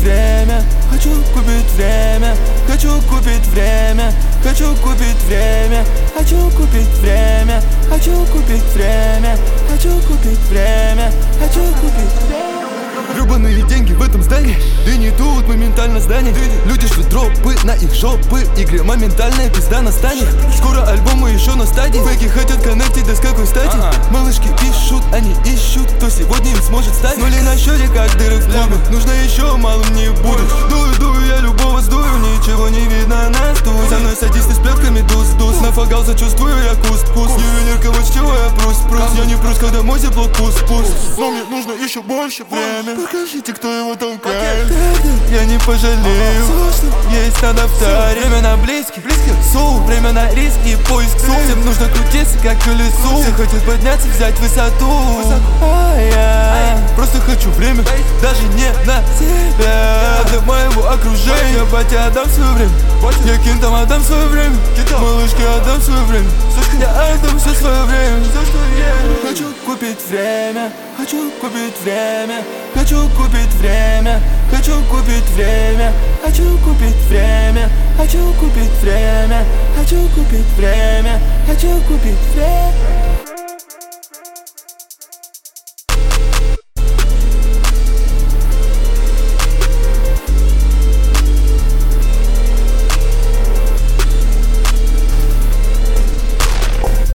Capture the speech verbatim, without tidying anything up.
время, хочу купить время, хочу купить время, хочу купить время, хочу купить время, хочу купить время, хочу купить время, хочу купить время. Гребаные деньги в этом здании, да не тут моментально здание. Люди шлют дропы на их жопы, игре моментальная пизда настанет. Скоро альбомы еще на стадии, фейки хотят коннектить, да с какой стати? Малышки пишут, они ищут, кто сегодня им сможет стать. Нули на счете, как дыры в клубе, нужно еще, малым не будешь. Дую, дую, я любого сдую, ничего не видно на стуле. Со мной садисты с плетками дус-дус, нафагал, зачувствую я куст-куст. Ювелирка, вот с чего я прус-прус, я не прус, когда мой зиблок пуст-пуст. Но мне нужно еще больше время, покажите, кто его толкает. Я не пожалею, есть на дaftaре. Время на близких, су, время на риски, поиск су. Всем нужно крутиться, как колесу. Все хотят подняться, взять высоту. А я просто хочу время, даже не на себя. Для моего окружения, батя, отдам свое время. Я кентам отдам свое время, малышке отдам свое время. Я отдам все свое время. Хочу купить время, хочу купить время, хочу купить время, хочу купить время, хочу купить время, хочу купить время, хочу купить время, хочу купить время.